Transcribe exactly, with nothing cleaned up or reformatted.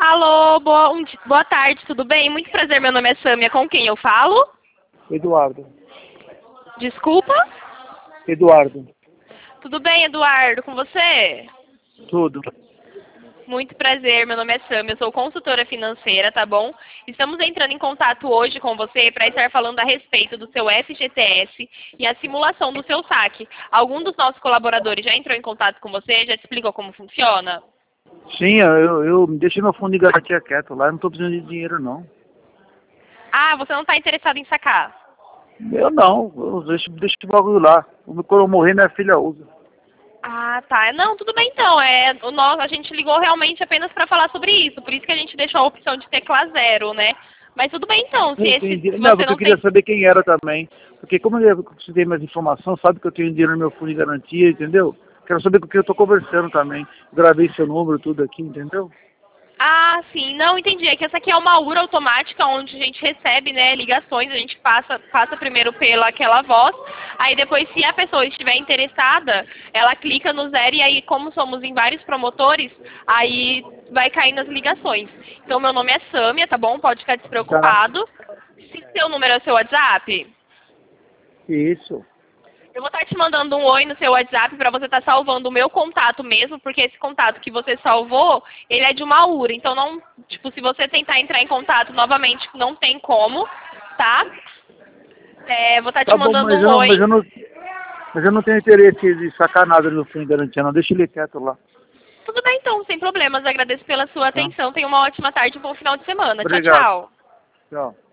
Alô, boa, um di- boa tarde, tudo bem? Muito prazer, meu nome é Sâmia, com quem eu falo? Eduardo. Desculpa? Eduardo. Tudo bem, Eduardo, com você? Tudo. Muito prazer, meu nome é Sâmia, eu sou consultora financeira, tá bom? Estamos entrando em contato hoje com você para estar falando a respeito do seu F G T S e a simulação do seu saque. Algum dos nossos colaboradores já entrou em contato com você, já te explicou como funciona? Sim, eu, eu deixei meu fundo de garantia quieto lá, eu não estou precisando de dinheiro não. Ah, você não está interessado em sacar? Eu não, eu deixo, deixo o bagulho lá. Quando eu morrer, minha filha usa. Ah, tá. Não, tudo bem então. É, o nosso, a gente ligou realmente apenas para falar sobre isso. Por isso que a gente deixou a opção de tecla zero, né? Mas tudo bem então. Se, Não esse, entendi. se Não, você porque eu não queria tem... saber quem era também. Porque como eu precisei mais informação, sabe que eu tenho dinheiro no meu fundo de garantia, entendeu? Quero saber com quem eu estou conversando também. Gravei seu número, tudo aqui, entendeu? Ah, sim. Não, entendi. É que essa aqui é uma U R A automática onde a gente recebe, né, ligações. A gente passa, passa primeiro pela aquela voz. Aí depois, se a pessoa estiver interessada, ela clica no zero e aí, como somos em vários promotores, aí vai cair nas ligações. Então, meu nome é Sâmia, tá bom? Pode ficar Tá. despreocupado. Se seu número é o seu WhatsApp... Isso. Eu vou estar te mandando um oi no seu WhatsApp para você estar salvando o meu contato mesmo, porque esse contato que você salvou, ele é de uma U R A. Então, não, tipo, se você tentar entrar em contato novamente, não tem como, tá? É, vou estar te Tá bom, mandando mas um eu não, mas oi. eu não, mas eu não tenho interesse de sacar nada do meu fundo de garantia, não. Deixa ele quieto lá. Tudo bem, então, sem problemas. Agradeço pela sua Tá? atenção. Tenha uma ótima tarde e um bom final de semana. Tchau, Obrigado. tchau. Tchau.